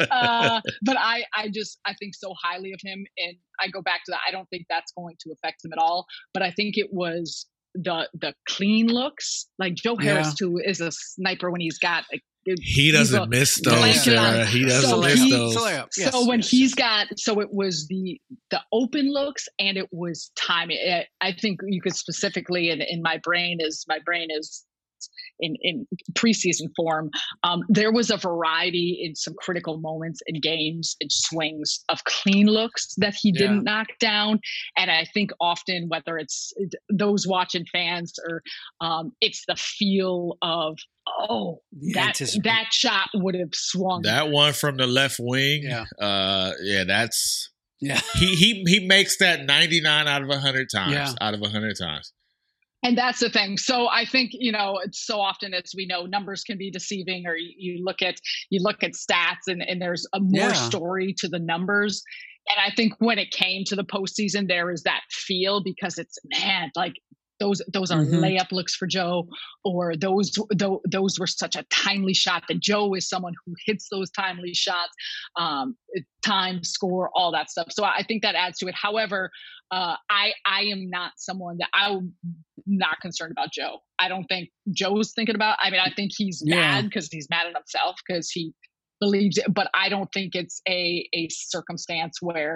Uh, but I I just I think so highly of him, and I go back to that. I don't think that's going to affect him at all. But I think it was the the clean looks, like Joe Harris Yeah. too is a sniper when he's got a He doesn't a miss blanket those, Sarah. on. He doesn't So miss he- those. It's a layup. Yes, so when yes, he's yes. got, so it was the the open looks and it was timing. I- I think you could specifically, in, in my brain is my brain is in in preseason form. Um, there was a variety in some critical moments in games and swings of clean looks that he Yeah. didn't knock down. And I think often, whether it's those watching fans or um, it's the feel of, oh, The that anticipate- that shot would have swung. That one from the left wing. Yeah. Uh, yeah, that's Yeah. he he he makes that ninety-nine out of one hundred times. Yeah. Out of one hundred times. And that's the thing. So I think, you know, it's so often, as we know, numbers can be deceiving, or you, you look at you look at stats and, and there's a more Yeah. story to the numbers. And I think when it came to the postseason, there is that feel because it's, man, like those those are Mhm. layup looks for Joe, or those, those those were such a timely shot that Joe is someone who hits those timely shots, um, time, score, all that stuff. So I think that adds to it. However, uh, I I am not someone that I'm not concerned about Joe. I don't think Joe's thinking about. I mean, I think he's Yeah. mad because he's mad at himself because he believes it, but I don't think it's a a circumstance where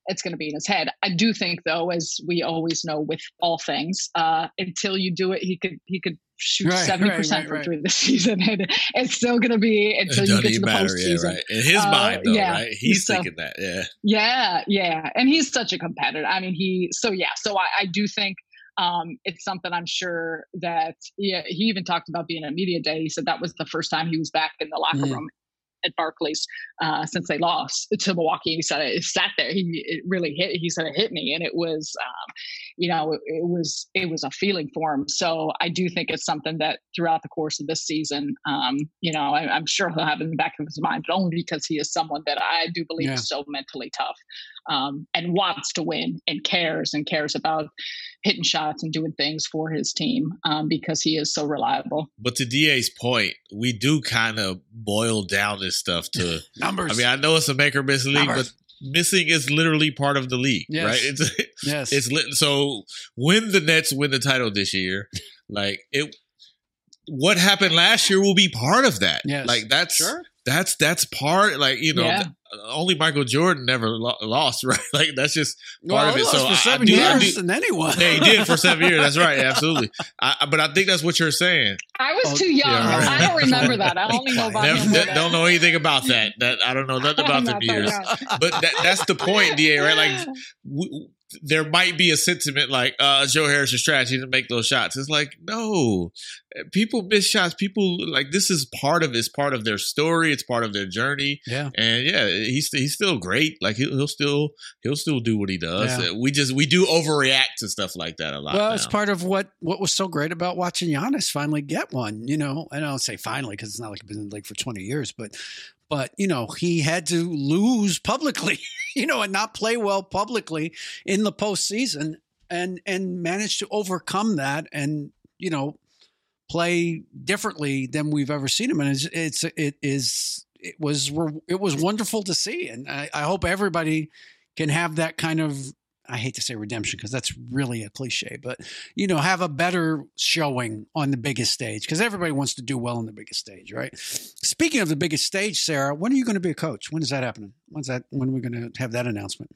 it's going to be in his head. I do think, though, as we always know with all things, uh, until you do it, he could he could shoot seventy right, percent right, right, from three right. this season, and it's still going to be until you get to the matter, postseason. Yeah, right. In his uh, mind, though, yeah, right? He's, he's thinking so, that, yeah, yeah, yeah, and he's such a competitor. I mean, he so yeah, so I, I do think. Um, it's something I'm sure that yeah, he even talked about being a media day. He said that was the first time he was back in the locker mm. room at Barclays uh, since they lost to Milwaukee. He said it sat there. He it really hit. He said it hit me, and it was, um, you know, it, it was it was a feeling for him. So I do think it's something that throughout the course of this season, um, you know, I, I'm sure he'll have in the back of his mind, but only because he is someone that I do believe yeah. is so mentally tough um, and wants to win and cares and cares about hitting shots and doing things for his team um, because he is so reliable. But to D A's point, we do kind of boil down this stuff to numbers. I mean, I know it's a make or miss league, numbers. But missing is literally part of the league, yes. right? It's yes. It's lit. So when the Nets win the title this year, like it, what happened last year will be part of that. Yes. Like that's sure. that's that's part. Like you know. Yeah. Only Michael Jordan never lo- lost, right? Like that's just part well, of it. Lost so for seven I, I do, years I do, than anyone. Yeah, he did for seven years. That's right, absolutely. I, but I think that's what you're saying. I was oh, too young. Yeah, right. I don't remember that. I only know about Never, him. That, don't know anything about that. That I don't know nothing about them years. But that, that's the point, D A. Right? Like we, there might be a sentiment like uh, Joe Harris is trash. He didn't make those shots. It's like no, people miss shots. People like this is part of it's part of their story. It's part of their journey. Yeah, and yeah, he's he's still great. Like he'll, he'll still he'll still do what he does. Yeah. We just we do overreact to stuff like that a lot. Well, now. it's part of what what was so great about watching Giannis finally get one. You know, I don't say finally because it's not like he's been in the league for twenty years, but. But, you know, he had to lose publicly, you know, and not play well publicly in the postseason and and managed to overcome that and, you know, play differently than we've ever seen him. And it's, it's it is it was it was wonderful to see. And I, I hope everybody can have that kind of, I hate to say redemption because that's really a cliche, but, you know, have a better showing on the biggest stage because everybody wants to do well on the biggest stage, right? Speaking of the biggest stage, Sarah, when are you going to be a coach? When is that happening? When's that? When are we going to have that announcement?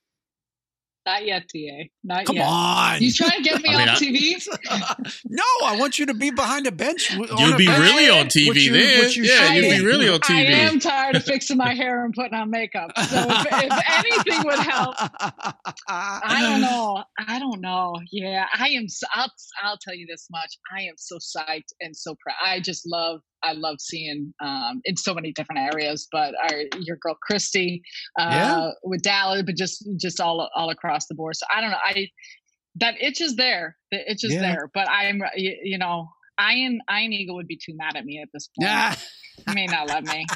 Not yet, T A. Not Come yet. Come on. You trying to get me I mean, on I, T V? No, I want you to be behind a bench. You'll be bench really on T V you, then. You yeah, you'll be really on T V. I am tired of fixing my hair and putting on makeup. So if, if anything would help, I don't know. I don't know. Yeah, I am. I'll, I'll tell you this much. I am so psyched and so proud. I just love I love seeing um, in so many different areas, but our, your girl Christy uh, yeah. with Dallas, but just just all all across the board. So I don't know. I that itch is there. The itch is yeah. there. But I'm you, you know Ian Ian Eagle would be too mad at me at this point. Yeah. He may not let me.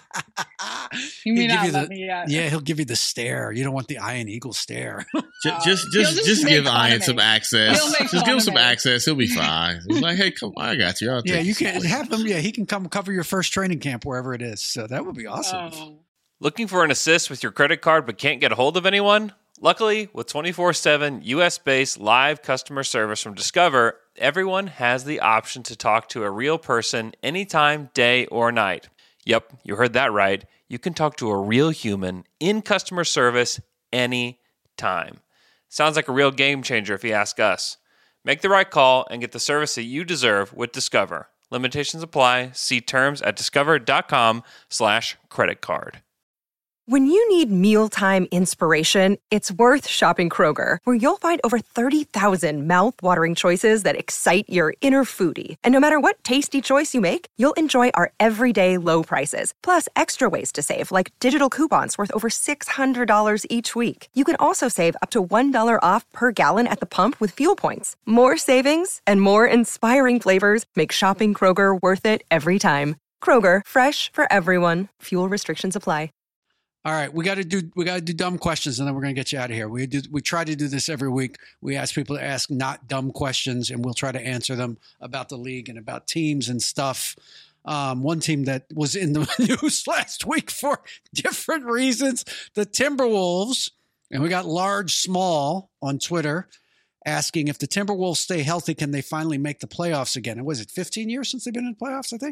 He may not let the, me yet. Yeah, he'll give you the stare. You don't want the Ian Eagle stare. just, just, just, just, just give Ian some access. Just give him some me. access. He'll be fine. He's like, hey, come on, I got you. I'll yeah, you can have him. Yeah, he can come cover your first training camp wherever it is. So that would be awesome. Oh. Looking for an assist with your credit card but can't get a hold of anyone? Luckily, with twenty-four seven U S-based live customer service from Discover, everyone has the option to talk to a real person anytime, day or night. Yep, you heard that right. You can talk to a real human in customer service anytime. Sounds like a real game changer if you ask us. Make the right call and get the service that you deserve with Discover. Limitations apply. See terms at discover.com slash credit card. When you need mealtime inspiration, it's worth shopping Kroger, where you'll find over thirty thousand mouth-watering choices that excite your inner foodie. And no matter what tasty choice you make, you'll enjoy our everyday low prices, plus extra ways to save, like digital coupons worth over six hundred dollars each week. You can also save up to one dollar off per gallon at the pump with fuel points. More savings and more inspiring flavors make shopping Kroger worth it every time. Kroger, fresh for everyone. Fuel restrictions apply. All right, we got to do we got to do dumb questions, and then we're going to get you out of here. We do we try to do this every week. We ask people to ask not dumb questions, and we'll try to answer them about the league and about teams and stuff. Um, one team that was in the news last week for different reasons, the Timberwolves, and we got large, small on Twitter asking if the Timberwolves stay healthy, can they finally make the playoffs again? And was it fifteen years since they've been in the playoffs? I think.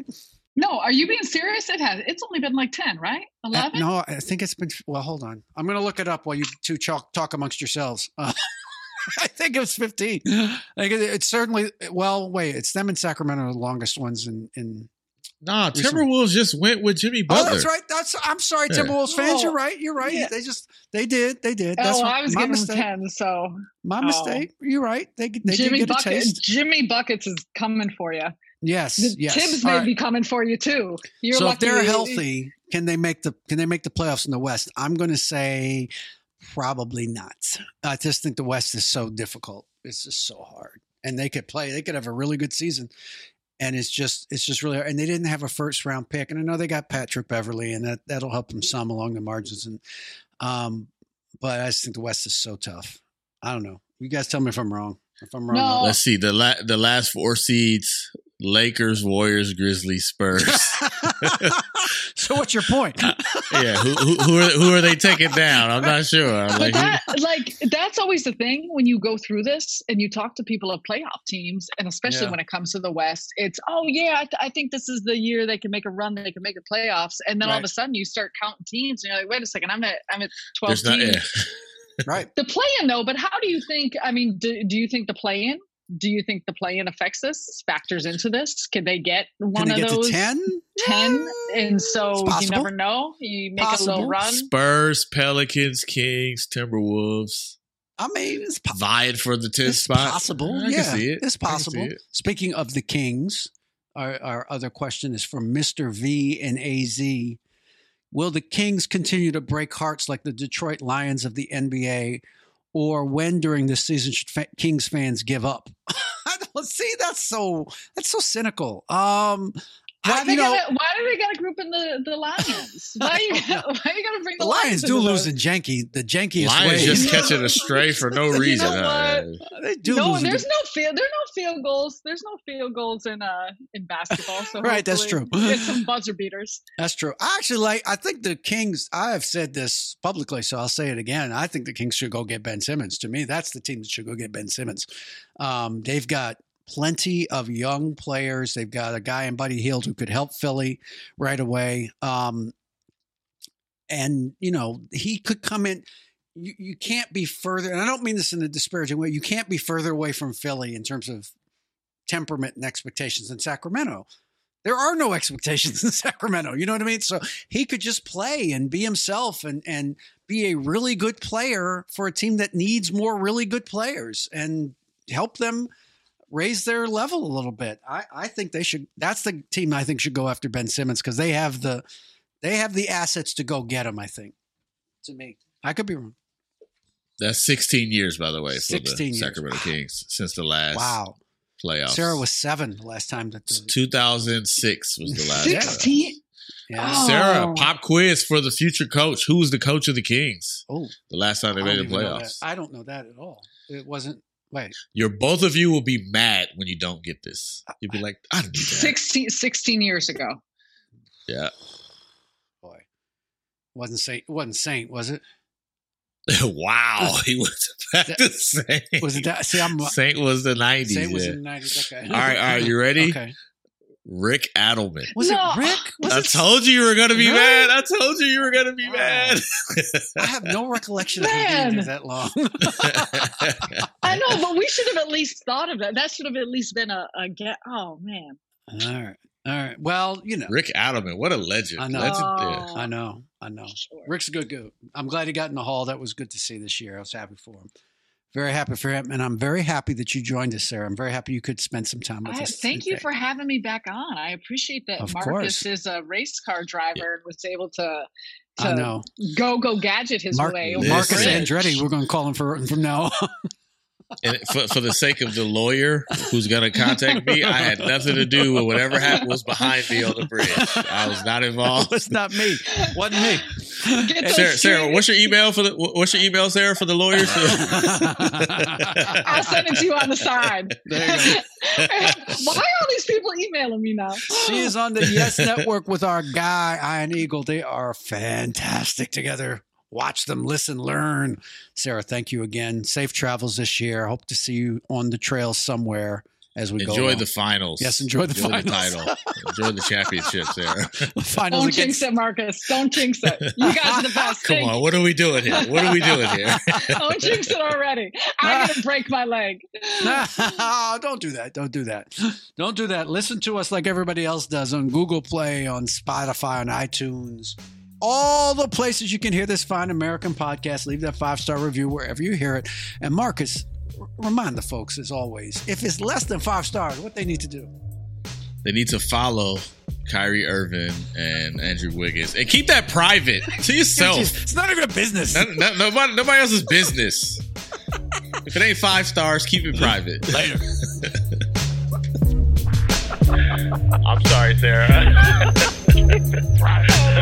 No, are you being serious? It has. It's only been like ten, right? eleven? Uh, no, I think it's been. Well, hold on. I'm going to look it up while you two talk, talk amongst yourselves. Uh, I think it was fifteen. Like it, it's certainly. Well, wait. It's them in Sacramento are the longest ones in. in Nah, Timberwolves just went with Jimmy Butler. Oh, that's right. That's. I'm sorry, Yeah. Timberwolves fans. Oh, You're right. You're right. yeah. They just. They did. They did. Oh, That's I was my giving them mistake. ten. So My Oh. mistake. You're right. They. They Jimmy did get Bucket, a taste. Jimmy Buckets is coming for you. Yes. The yes. Tibbs All may right. be coming for you too. You're so lucky. if they're healthy, can they make the can they make the playoffs in the West? I'm going to say probably not. I just think the West is so difficult. It's just so hard, and they could play. They could have a really good season, and it's just it's just really hard. And they didn't have a first round pick, and I know they got Patrick Beverly, and that that'll help them some along the margins. And um, but I just think the West is so tough. I don't know. You guys tell me if I'm wrong. If I'm wrong, No. I'll- Let's see the la- the last four seeds: Lakers, Warriors, Grizzlies, Spurs. so what's your point? yeah, who who who are, who are they taking down? I'm not sure. I'm But like, who- that, like, that's always the thing when you go through this and you talk to people of playoff teams, and especially Yeah. when it comes to the West, it's, oh, yeah, I, th- I think this is the year they can make a run, they can make the playoffs. And then all of Right. a sudden you start counting teams, and you're like, wait a second, I'm at, I'm at twelve there's not. teams. Yeah. Right. The play-in, though, but how do you think, I mean, do, do you think the play-in, do you think the play-in affects this, factors into this? Can they get one Can they of get those? to ten? ten? And so It's you possible. never know. You make a Possible. little run. Spurs, Pelicans, Kings, Timberwolves. I mean, it's po- Vying for the tenth It's spot. possible. I yeah, can see it. it's I can possible. see it. Speaking of the Kings, our, our other question is from Mister V and A Z. Will the Kings continue to break hearts like the Detroit Lions of the N B A, or when during this season should fa- Kings fans give up? I don't see. That's so. That's so cynical. Um, Why I- they you know, gotta, why do they got to group in the, the Lions? Why you gotta, why you got to bring the the, Lions do into lose this? in janky, the jankiest Lions ways. just catching a stray for no You know reason. what? Uh, they do No, lose. in there's the- no field. There's no field goals. There's no field goals in uh in basketball. So Right, that's hopefully true. It's some buzzer beaters. That's true. I actually like, I think the Kings, I have said this publicly, so I'll say it again. I think the Kings should go get Ben Simmons. To me, that's the team that should go get Ben Simmons. Um, they've got plenty of young players. They've got a guy in Buddy Hield who could help Philly right away. Um, and, you know, he could come in. You, you can't be further, and I don't mean this in a disparaging way, you can't be further away from Philly in terms of temperament and expectations than Sacramento. There are no expectations in Sacramento. You know what I mean? So he could just play and be himself and, and be a really good player for a team that needs more really good players and help them raise their level a little bit. I, I think they should, that's the team I think should go after Ben Simmons because they have the, they have the assets to go get him, I think, to me. I could be wrong. That's sixteen years, by the way, for the sixteen years. Sacramento Kings since the last Wow. playoffs. Sarah was seven the last time that the, two thousand six was the last. Sixteen. yeah. Oh. Sarah, pop quiz for the future coach. Who was the coach of the Kings Oh, the last time they I made don't the even know that. playoffs? I don't know that at all. It wasn't, wait. You're both of you will be mad when you don't get this. You'll be like, I didn't do that. sixteen, sixteen years ago. Yeah. Boy, wasn't Saint. Wasn't Saint, was it? Wow, he was back to Saint. Was it that? See, I'm. Saint was the nineties. Saint was yeah. in the nineties. Okay. All right, all right, you ready? Okay. Rick Adelman. Was No. it Rick? Was I it? told you you were gonna be Really? mad. I told you you were gonna be Wow. mad. I have no recollection of him being Man. there that long. I know, but we should have at least thought of that. That should have at least been a, a get. Oh man. all right. All right. Well, you know. Rick Adelman, what a legend. I know. Legend, Oh. yeah. I know. I know. Sure. Rick's a good goat. I'm glad he got in the hall. That was good to see this year. I was happy for him. Very happy for him. And I'm very happy that you joined us, Sarah. I'm very happy you could spend some time with I, us. thank you today. for having me back on. I appreciate that Of Marcus course. is a race car driver and was able to to I know. go go gadget his Mark, way over Listen. the Marcus bridge. Andretti, we're going to call him for from now on. And for, for the sake of the lawyer who's going to contact me, I had nothing to do with whatever happened was behind me on the bridge. I was not involved. It's not me. Wasn't me. Get those Sarah, Sarah, straight- what's your email for the? What's your email, Sarah, for the lawyers? I'll send it to you on the side. There you go. Why are all these people emailing me now? She is on the Yes Network with our guy, Iron Eagle. They are fantastic together. Watch them, listen, learn. Sarah, thank you again. Safe travels this year. Hope to see you on the trail somewhere. as we enjoy go. Enjoy the finals. Yes, enjoy the enjoy finals. the title. Enjoy the championships there. Finals Don't against- jinx it, Marcus. Don't jinx it. You guys are the best. Come Thank on, you. what are we doing here? What are we doing here? Don't jinx it already. I'm going to break my leg. Don't do that. Don't do that. Don't do that. Listen to us like everybody else does on Google Play, on Spotify, on iTunes. All the places you can hear this fine American podcast. Leave that five-star review wherever you hear it. And Marcus, r- remind the folks, as always, if it's less than five stars, what they need to do. They need to follow Kyrie Irving and Andrew Wiggins and keep that private to yourself. It's not even a business. No, no, nobody, nobody else's business. If it ain't five stars, keep it private. Later. I'm sorry, Sarah.